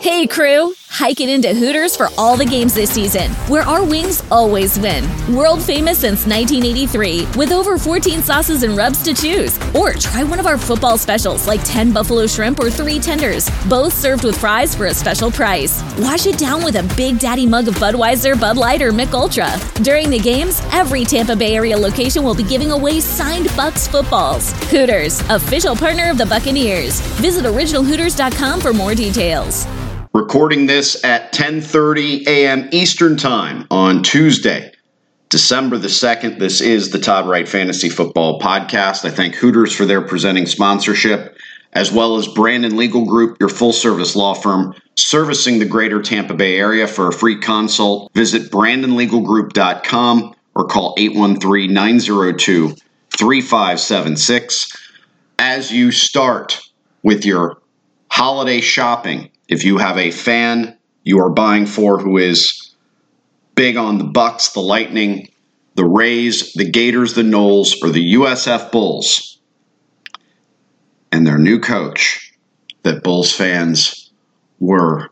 Hey crew, hike it into Hooters for all the games this season, where our wings always win. World famous since 1983, with over 14 sauces and rubs to choose. Or try one of our football specials like 10 buffalo shrimp or 3 tenders, both served with fries for a special price. Wash it down with a Big Daddy mug of Budweiser, Bud Light, or Mick Ultra. During the games, every Tampa Bay area location will be giving away signed Bucks footballs. Hooters, official partner of the Buccaneers. Visit originalhooters.com for more details. Recording this at 10:30 a.m. Eastern Time on Tuesday, December the 2nd. This is the Todd Wright Fantasy Football Podcast. I thank Hooters for their presenting sponsorship, as well as Brandon Legal Group, your full-service law firm servicing the greater Tampa Bay area. For a free consult, visit brandonlegalgroup.com or call 813-902-3576. As you start with your holiday shopping, if you have a fan you are buying for who is big on the Bucks, the Lightning, the Rays, the Gators, the Knowles, or the USF Bulls, and their new coach that Bulls fans were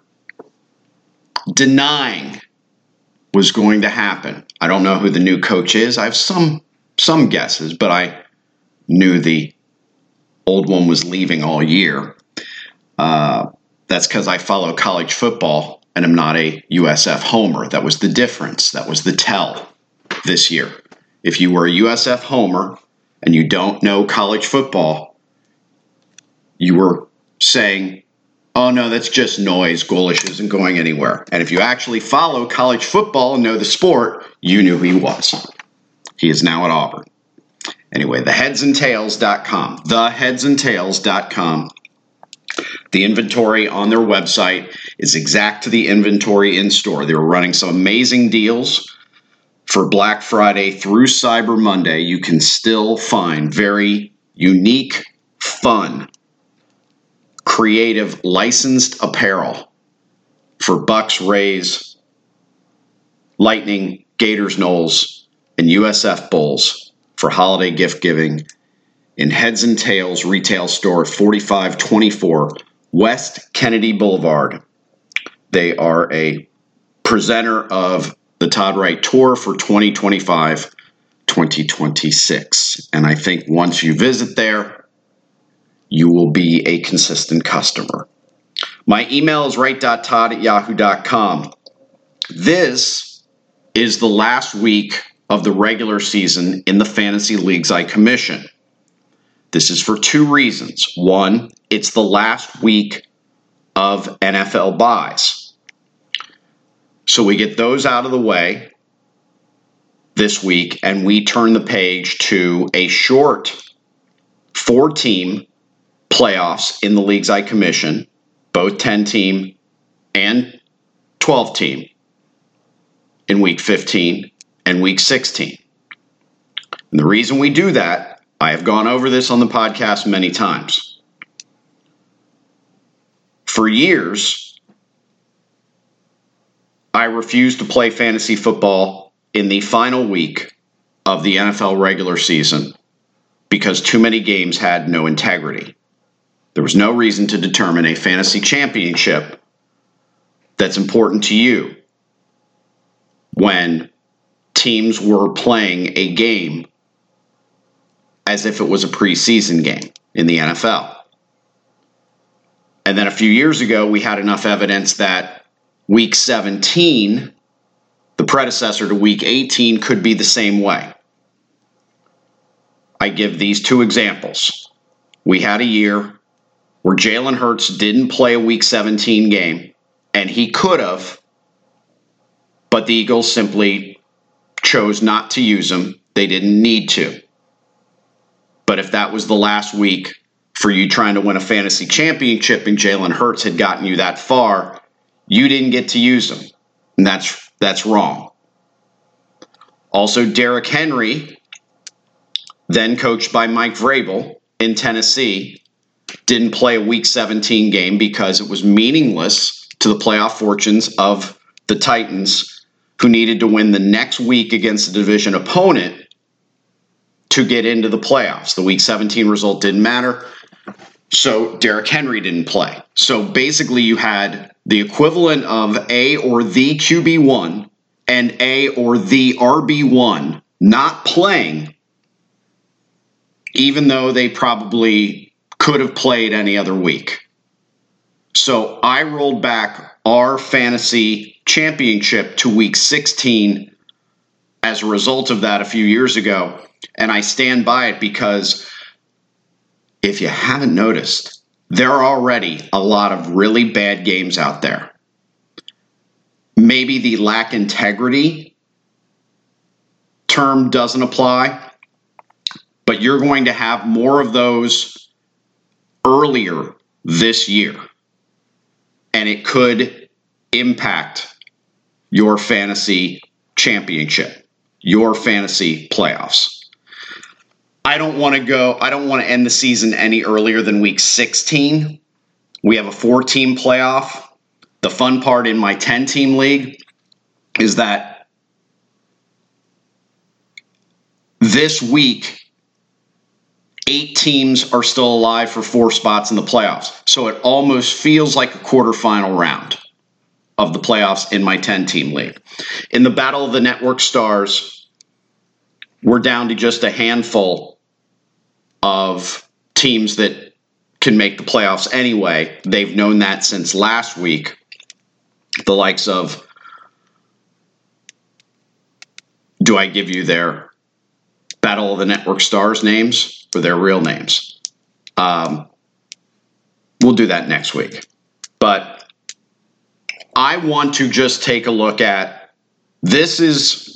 denying was going to happen. I don't know who the new coach is. I have some guesses, but I knew the old one was leaving all year. That's because I follow college football and am not a USF homer. That was the difference. That was the tell this year. If you were a USF homer and you don't know college football, you were saying, oh no, that's just noise. Golesh isn't going anywhere. And if you actually follow college football and know the sport, you knew who he was. He is now at Auburn. Anyway, theheadsandtails.com. Theheadsandtails.com. The inventory on their website is exact to the inventory in store. They were running some amazing deals for Black Friday through Cyber Monday. You can still find very unique, fun, creative, licensed apparel for Bucks, Rays, Lightning, Gators, Knowles, and USF Bulls for holiday gift giving in Heads and Tails retail store at 4524 West Kennedy Boulevard. They are a presenter of the Todd Wright Tour for 2025-2026. And I think once you visit there, you will be a consistent customer. My email is wright.todd@yahoo.com. This is the last week of the regular season in the fantasy leagues I commission. This is for 2 reasons. One, it's the last week of NFL buys. So we get those out of the way this week, and we turn the page to a short 4-team playoffs in the leagues I commission, both 10-team and 12-team in week 15 and week 16. And the reason we do that, I have gone over this on the podcast many times. For years, I refused to play fantasy football in the final week of the NFL regular season because too many games had no integrity. There was no reason to determine a fantasy championship that's important to you when teams were playing a game as if it was a preseason game in the NFL. And then a few years ago, we had enough evidence that week 17, the predecessor to week 18, could be the same way. I give these 2 examples. We had a year where Jalen Hurts didn't play a week 17 game, and he could have, but the Eagles simply chose not to use him. They didn't need to. But if that was the last week for you trying to win a fantasy championship and Jalen Hurts had gotten you that far, you didn't get to use him. And that's wrong. Also, Derrick Henry, then coached by Mike Vrabel in Tennessee, didn't play a week 17 game because it was meaningless to the playoff fortunes of the Titans, who needed to win the next week against a division opponent to get into the playoffs. The week 17 result didn't matter. So Derrick Henry didn't play. So basically you had the equivalent of a or the QB1 and a or the RB1 not playing, even though they probably could have played any other week. So I rolled back our fantasy championship to week 16 as a result of that a few years ago. And I stand by it because if you haven't noticed, there are already a lot of really bad games out there. Maybe the lack integrity term doesn't apply, but you're going to have more of those earlier this year. And it could impact your fantasy championship, your fantasy playoffs. I don't want to end the season any earlier than week 16. We have a 4-team playoff. The fun part in my 10-team league is that this week, 8 teams are still alive for 4 spots in the playoffs. So it almost feels like a quarterfinal round of the playoffs in my 10-team league. In the Battle of the Network Stars, we're down to just a handful of teams that can make the playoffs anyway. They've known that since last week. The likes of, do I give you their Battle of the Network Stars names or their real names? We'll do that next week. But I want to just take a look at, this is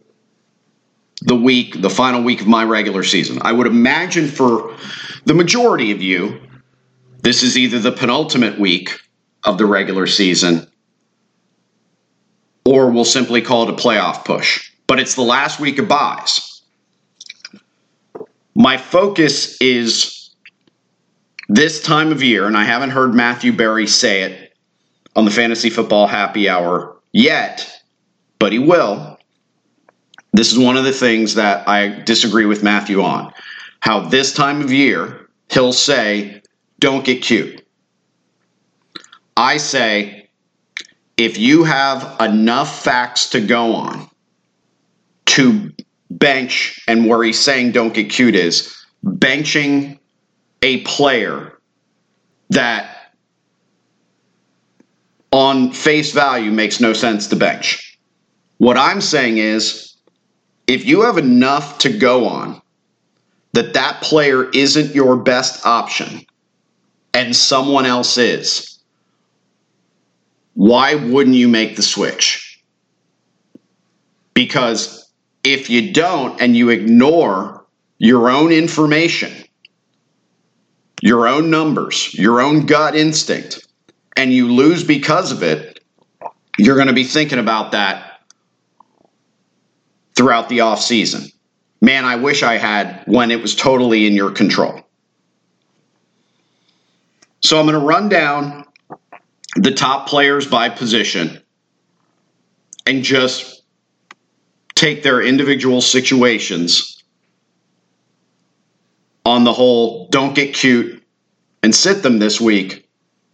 the final week of my regular season. I would imagine for the majority of you, this is either the penultimate week of the regular season, or we'll simply call it a playoff push. But it's the last week of buys. My focus is this time of year, and I haven't heard Matthew Berry say it on the Fantasy Football Happy Hour yet, but he will. This is one of the things that I disagree with Matthew on. How this time of year, he'll say, don't get cute. I say, if you have enough facts to go on to bench, and where he's saying don't get cute is benching a player that on face value makes no sense to bench. What I'm saying is, if you have enough to go on that player isn't your best option and someone else is, why wouldn't you make the switch? Because if you don't and you ignore your own information, your own numbers, your own gut instinct, and you lose because of it, you're going to be thinking about that throughout the off season. Man, I wish I had when it was totally in your control. So I'm going to run down the top players by position and just take their individual situations on the whole don't get cute and sit them this week.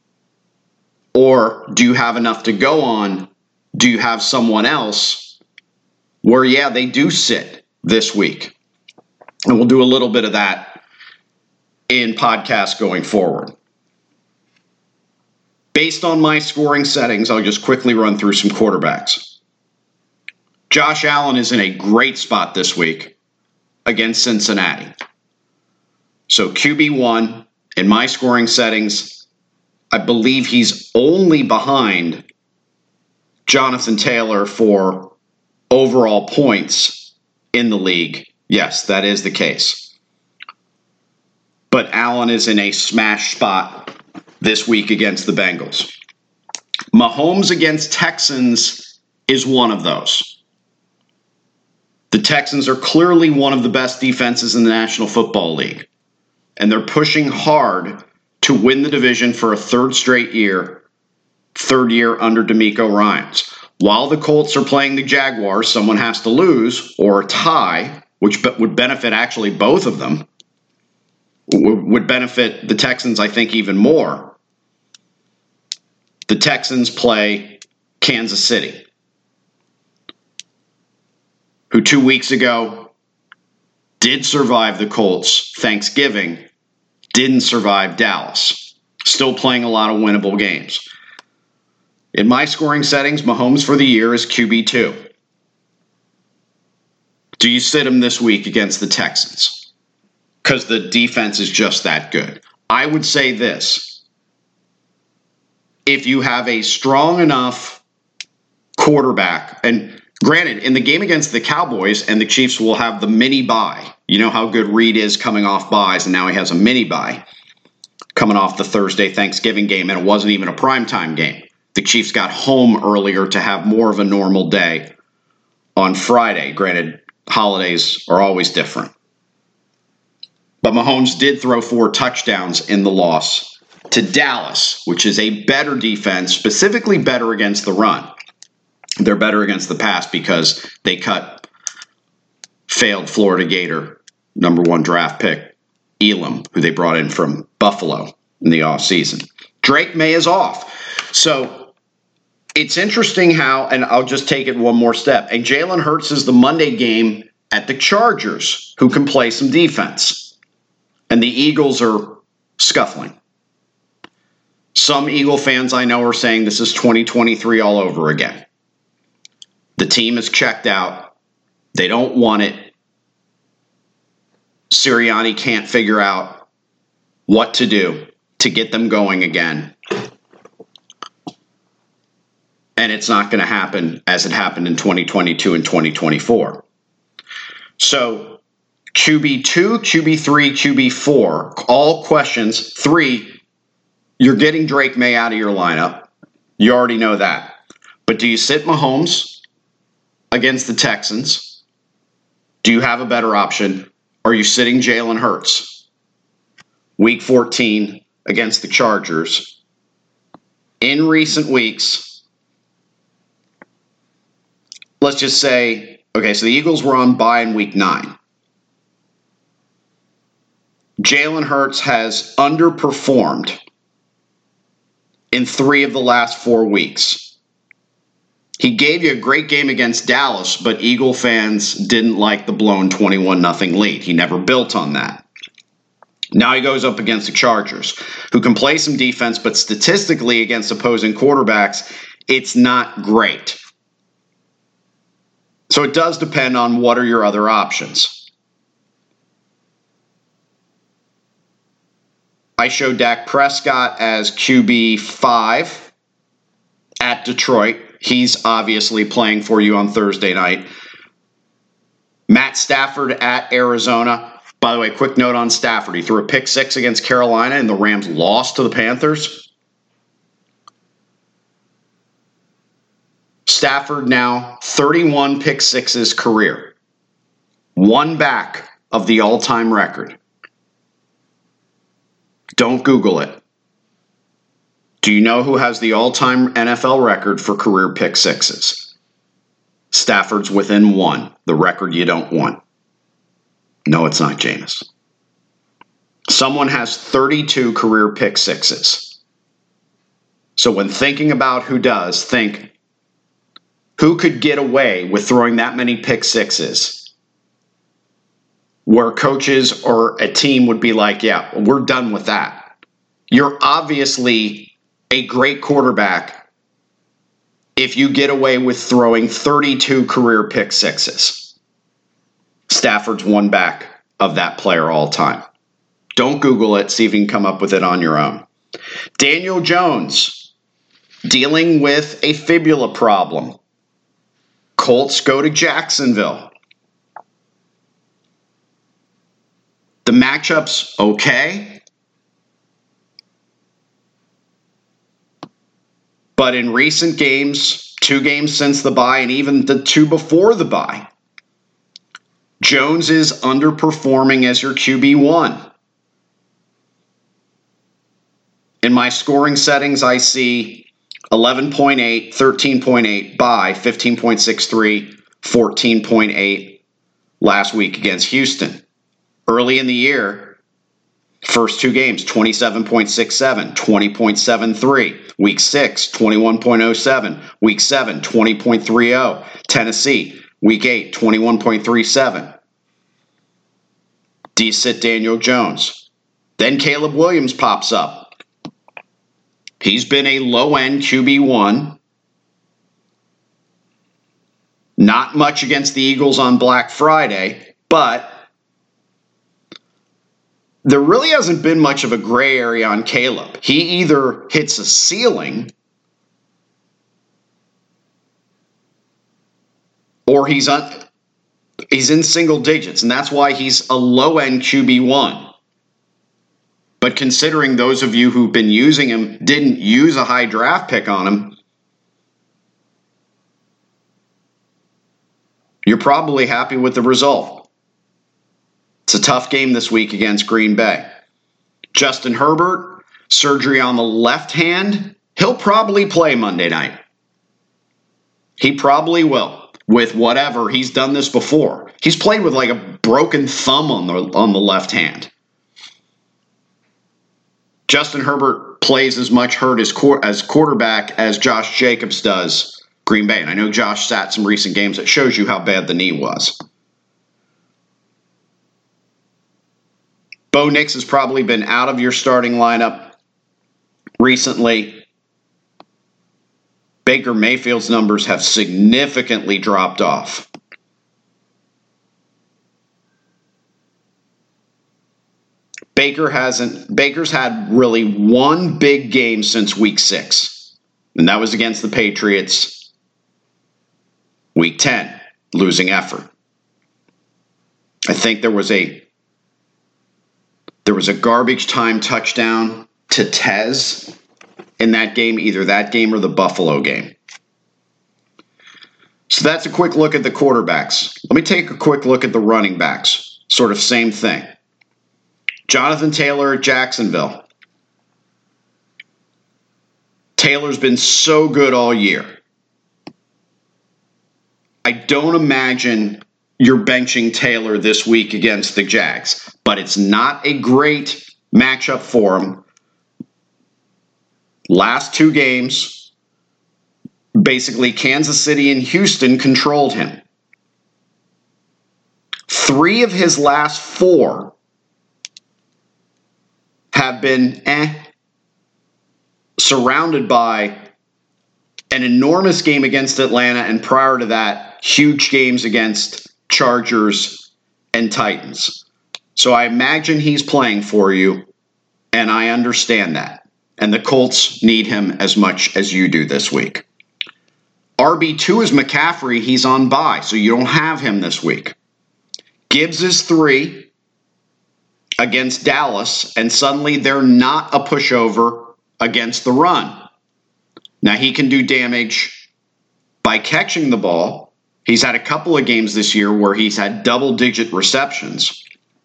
Or do you have enough to go on? Do you have someone else where, yeah, they do sit this week? And we'll do a little bit of that in podcasts going forward. Based on my scoring settings, I'll just quickly run through some quarterbacks. Josh Allen is in a great spot this week against Cincinnati. So QB1 in my scoring settings, I believe he's only behind Jonathan Taylor for overall points in the league. Yes, that is the case. But Allen is in a smash spot this week against the Bengals. Mahomes against Texans is one of those. The Texans are clearly one of the best defenses in the National Football League, and they're pushing hard to win the division for a third year under DeMeco Ryans. While the Colts are playing the Jaguars, someone has to lose or a tie, which would benefit actually both of them. would benefit the Texans, I think, even more. The Texans play Kansas City, who 2 weeks ago did survive the Colts Thanksgiving, didn't survive Dallas. Still playing a lot of winnable games. In my scoring settings, Mahomes for the year is QB2. Do you sit him this week against the Texans? Because the defense is just that good. I would say this. If you have a strong enough quarterback, and granted, in the game against the Cowboys, and the Chiefs will have the mini bye. You know how good Reed is coming off buys, and now he has a mini bye coming off the Thursday Thanksgiving game, and it wasn't even a primetime game. The Chiefs got home earlier to have more of a normal day on Friday. Granted, holidays are always different. But Mahomes did throw 4 touchdowns in the loss to Dallas, which is a better defense, specifically better against the run. They're better against the pass because they cut failed Florida Gator number 1 draft pick, Elam, who they brought in from Buffalo in the offseason. Drake May is off. So it's interesting how, and I'll just take it one more step, and Jalen Hurts is the Monday game at the Chargers, who can play some defense. And the Eagles are scuffling. Some Eagle fans I know are saying this is 2023 all over again. The team is checked out. They don't want it. Sirianni can't figure out what to do to get them going again. And it's not going to happen as it happened in 2022 and 2024. So QB2, QB3, QB4, all questions. 3, you're getting Drake May out of your lineup. You already know that. But do you sit Mahomes against the Texans? Do you have a better option? Are you sitting Jalen Hurts? Week 14 against the Chargers. In recent weeks, let's just say, okay, so the Eagles were on bye in week 9. Jalen Hurts has underperformed in 3 of the last 4 weeks. He gave you a great game against Dallas, but Eagle fans didn't like the blown 21-0 lead. He never built on that. Now he goes up against the Chargers, who can play some defense, but statistically against opposing quarterbacks, it's not great. So it does depend on what are your other options. I showed Dak Prescott as QB5 at Detroit. He's obviously playing for you on Thursday night. Matt Stafford at Arizona. By the way, quick note on Stafford. He threw a pick 6 against Carolina, and the Rams lost to the Panthers. Stafford now 31 pick 6s career. 1 back of the all-time record. Don't Google it. Do you know who has the all-time NFL record for career pick 6s? Stafford's within 1, the record you don't want. No, it's not Jameis. Someone has 32 career pick 6s. So when thinking about who does, think, who could get away with throwing that many pick 6s? Where coaches or a team would be like, yeah, we're done with that. You're obviously a great quarterback if you get away with throwing 32 career pick 6s. Stafford's 1 back of that player all time. Don't Google it. See if you can come up with it on your own. Daniel Jones, dealing with a fibula problem. Colts go to Jacksonville. The matchup's okay. But in recent games, 2 games since the bye, and even the 2 before the bye, Jones is underperforming as your QB1. In my scoring settings, I see 11.8, 13.8, bye, 15.63, 14.8 last week against Houston. Early in the year, First two games, 27.67, 20.73. Week 6, 21.07. Week 7, 20.30. Tennessee, Week 8, 21.37. Do you sit Daniel Jones? Then Caleb Williams pops up. He's been a low-end QB1. Not much against the Eagles on Black Friday, but there really hasn't been much of a gray area on Caleb. He either hits a ceiling or he's in single digits, and that's why he's a low-end QB1. But considering those of you who've been using him didn't use a high draft pick on him, you're probably happy with the result. It's a tough game this week against Green Bay. Justin Herbert, surgery on the left hand. He'll probably play Monday night. He probably will, with whatever. He's done this before. He's played with like a broken thumb on the left hand. Justin Herbert plays as much hurt as quarterback as Josh Jacobs does Green Bay. And I know Josh sat some recent games that shows you how bad the knee was. Bo Nix has probably been out of your starting lineup recently. Baker Mayfield's numbers have significantly dropped off. Baker's had really one big game since week 6, and that was against the Patriots. Week 10, losing effort. I think there was a garbage time touchdown to Tez in that game, either that game or the Buffalo game. So that's a quick look at the quarterbacks. Let me take a quick look at the running backs. Sort of same thing. Jonathan Taylor at Jacksonville. Taylor's been so good all year. I don't imagine you're benching Taylor this week against the Jags, but it's not a great matchup for him. Last two games, basically Kansas City and Houston controlled him. 3 of his last 4 have been surrounded by an enormous game against Atlanta, and prior to that, huge games against Chargers and Titans. So I imagine he's playing for you, and I understand that. And the Colts need him as much as you do this week. RB2 is McCaffrey. He's on bye, so you don't have him this week. Gibbs is 3 against Dallas, and suddenly they're not a pushover against the run. Now, he can do damage by catching the ball. He's had a couple of games this year where he's had double-digit receptions.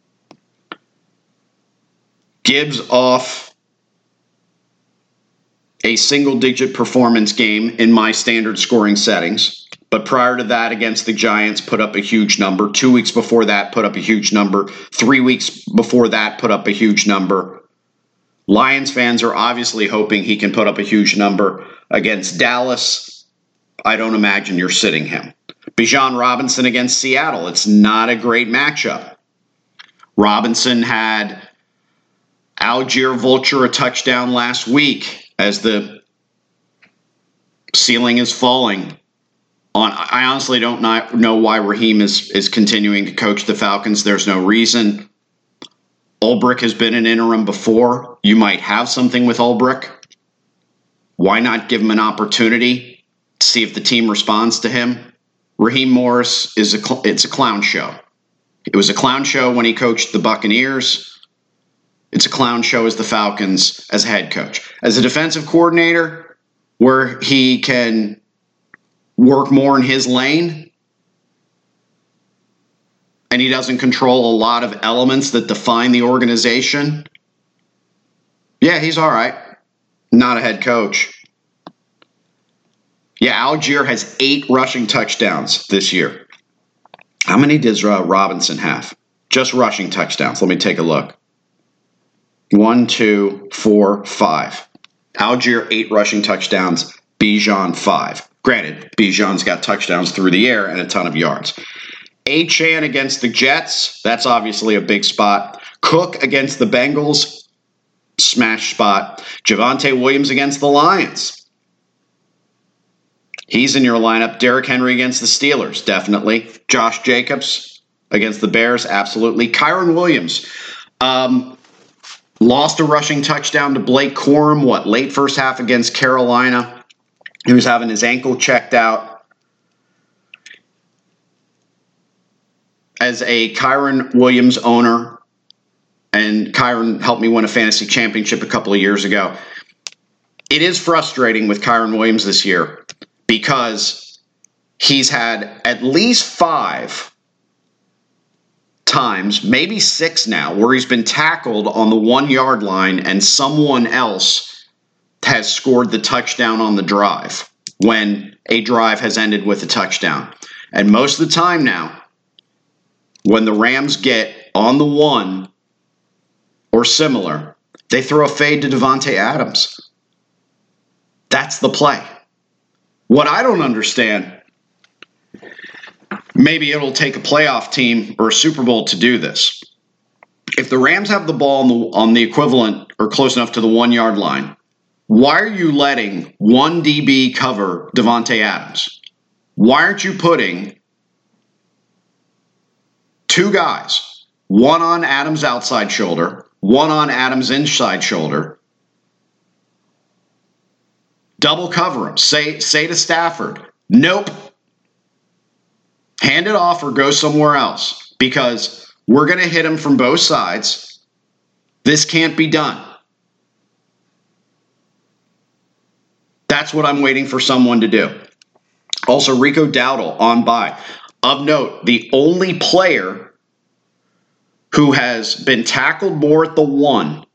Gibbs off a single-digit performance game in my standard scoring settings. But prior to that, against the Giants, put up a huge number. 2 weeks before that, put up a huge number. 3 weeks before that, put up a huge number. Lions fans are obviously hoping he can put up a huge number against Dallas. I don't imagine you're sitting him. Bijan Robinson against Seattle. It's not a great matchup. Robinson had Algier Vulture a touchdown last week as the ceiling is falling. I honestly don't know why Raheem is continuing to coach the Falcons. There's no reason. Ulbrich has been an interim before. You might have something with Ulbrich. Why not give him an opportunity to see if the team responds to him? Raheem Morris it's a clown show. It was a clown show when he coached the Buccaneers. It's a clown show as the Falcons as a head coach. As a defensive coordinator, where he can work more in his lane and he doesn't control a lot of elements that define the organization, yeah, he's all right. Not a head coach. Yeah, Algier has 8 rushing touchdowns this year. How many does Robinson have? Just rushing touchdowns. Let me take a look. 1, 2, 4, 5. Algier, 8 rushing touchdowns. Bijan, 5. Granted, Bijan's got touchdowns through the air and a ton of yards. Achane against the Jets. That's obviously a big spot. Cook against the Bengals. Smash spot. Javonte Williams against the Lions. He's in your lineup. Derrick Henry against the Steelers. Definitely. Josh Jacobs against the Bears. Absolutely. Kyren Williams. Lost a rushing touchdown to Blake Corum, late first half against Carolina. He was having his ankle checked out. As a Kyren Williams owner, and Kyren helped me win a fantasy championship a couple of years ago, it is frustrating with Kyren Williams this year because he's had at least 5 times, maybe 6 now, where he's been tackled on the 1-yard line and someone else has scored the touchdown on the drive when a drive has ended with a touchdown. And most of the time now, when the Rams get on the 1 or similar, they throw a fade to Davante Adams. That's the play. What I don't understand, maybe it'll take a playoff team or a Super Bowl to do this. If the Rams have the ball on the equivalent or close enough to the 1-yard line, why are you letting one DB cover Davante Adams? Why aren't you putting 2 guys, one on Adams' outside shoulder, one on Adams' inside shoulder? Double cover him. Say to Stafford, nope. Hand it off or go somewhere else because we're going to hit him from both sides. This can't be done. That's what I'm waiting for someone to do. Also, Rico Dowdle on bye. Of note, the only player who has been tackled more at the 1,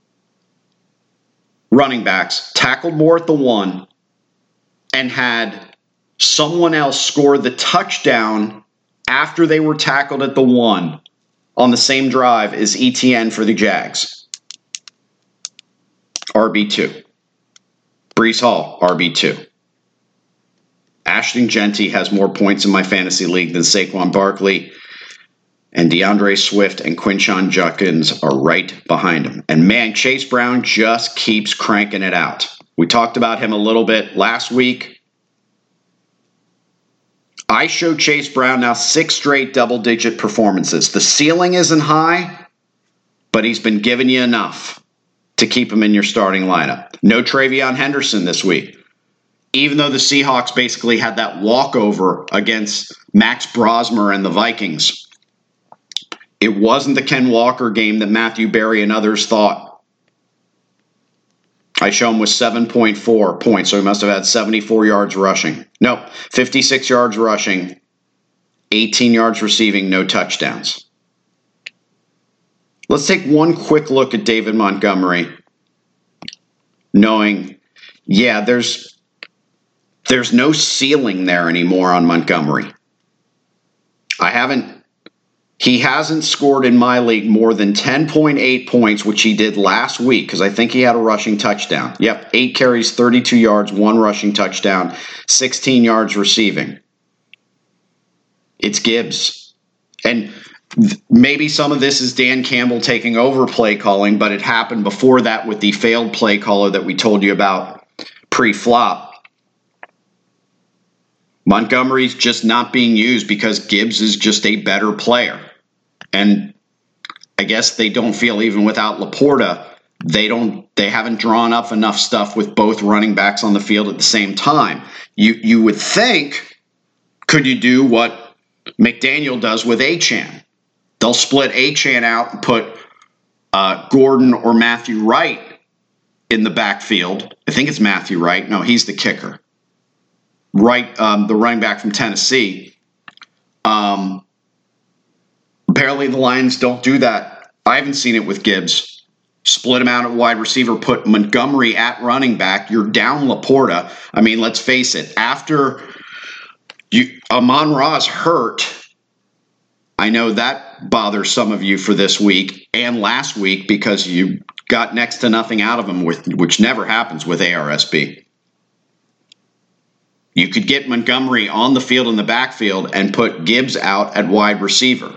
running backs, tackled more at the 1, and had someone else score the touchdown after they were tackled at the 1 on the same drive is ETN for the Jags. RB2. Breece Hall, RB2. Ashton Genty has more points in my fantasy league than Saquon Barkley, and DeAndre Swift and Quinshon Judkins are right behind him. And man, Chase Brown just keeps cranking it out. We talked about him a little bit last week. I show Chase Brown now 6 straight double-digit performances. The ceiling isn't high, but he's been giving you enough to keep him in your starting lineup. No Travion Henderson this week. Even though the Seahawks basically had that walkover against Max Brosmer and the Vikings, it wasn't the Ken Walker game that Matthew Berry and others thought. I show him with 7.4 points, so he must have had 74 yards rushing. No, 56 yards rushing, 18 yards receiving, no touchdowns. Let's take one quick look at David Montgomery, knowing, there's no ceiling there anymore on Montgomery. He hasn't scored in my league more than 10.8 points, which he did last week, because I think he had a rushing touchdown. Yep, 8 carries, 32 yards, 1 rushing touchdown, 16 yards receiving. It's Gibbs. And maybe some of this is Dan Campbell taking over play calling, but it happened before that with the failed play caller that we told you about pre-flop. Montgomery's just not being used because Gibbs is just a better player. And I guess they don't feel, even without Laporta, they haven't drawn up enough stuff with both running backs on the field at the same time. You would think, could you do what McDaniel does with Achane? They'll split Achane out and put Gordon or Matthew Wright in the backfield. I think it's Matthew Wright. No, he's the kicker. Wright, the running back from Tennessee. Apparently the Lions don't do that. I haven't seen it with Gibbs. Split him out at wide receiver, put Montgomery at running back. You're down Laporta. I mean, let's face it. After Amon-Ra's hurt, I know that bothers some of you for this week and last week because you got next to nothing out of him, which never happens with ARSB. You could get Montgomery on the field in the backfield and put Gibbs out at wide receiver.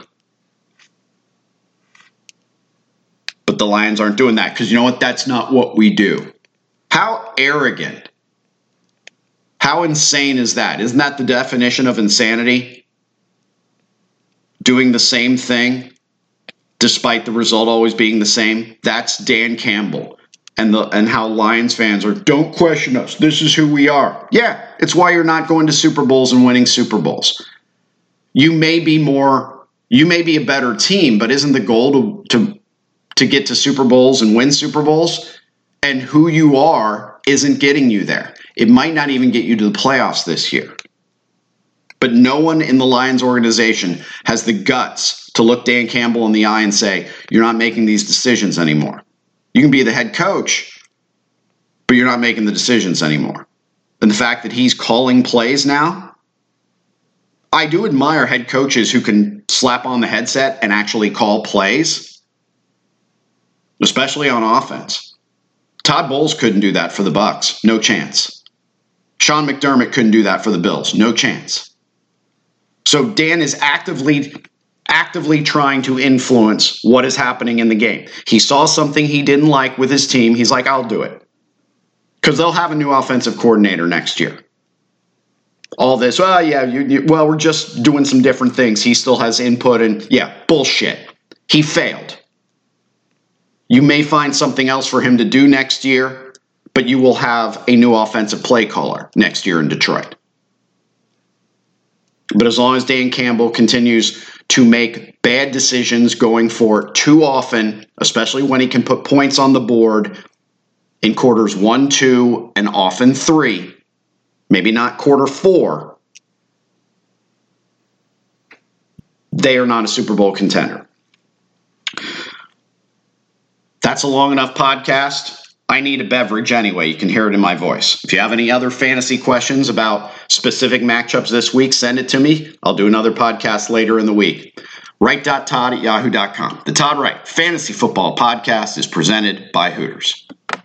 But the Lions aren't doing that because you know what? That's not what we do. How arrogant. How insane is that? Isn't that the definition of insanity? Doing the same thing despite the result always being the same. That's Dan Campbell and how Lions fans are, don't question us. This is who we are. Yeah, it's why you're not going to Super Bowls and winning Super Bowls. You may be a better team, but isn't the goal to get to Super Bowls and win Super Bowls? And who you are isn't getting you there. It might not even get you to the playoffs this year. But no one in the Lions organization has the guts to look Dan Campbell in the eye and say, you're not making these decisions anymore. You can be the head coach, but you're not making the decisions anymore. And the fact that he's calling plays now, I do admire head coaches who can slap on the headset and actually call plays, especially on offense. Todd Bowles couldn't do that for the Bucs. No chance. Sean McDermott couldn't do that for the Bills. No chance. So Dan is actively trying to influence what is happening in the game. He saw something he didn't like with his team. He's like, I'll do it. Because they'll have a new offensive coordinator next year. All this, we're just doing some different things. He still has input and, bullshit. He failed. You may find something else for him to do next year, but you will have a new offensive play caller next year in Detroit. But as long as Dan Campbell continues to make bad decisions going for it too often, especially when he can put points on the board in quarters 1, 2, and often 3, maybe not quarter 4, they are not a Super Bowl contender. That's a long enough podcast. I need a beverage anyway. You can hear it in my voice. If you have any other fantasy questions about specific matchups this week, send it to me. I'll do another podcast later in the week. Wright.Todd@yahoo.com. The Todd Wright Fantasy Football Podcast is presented by Hooters.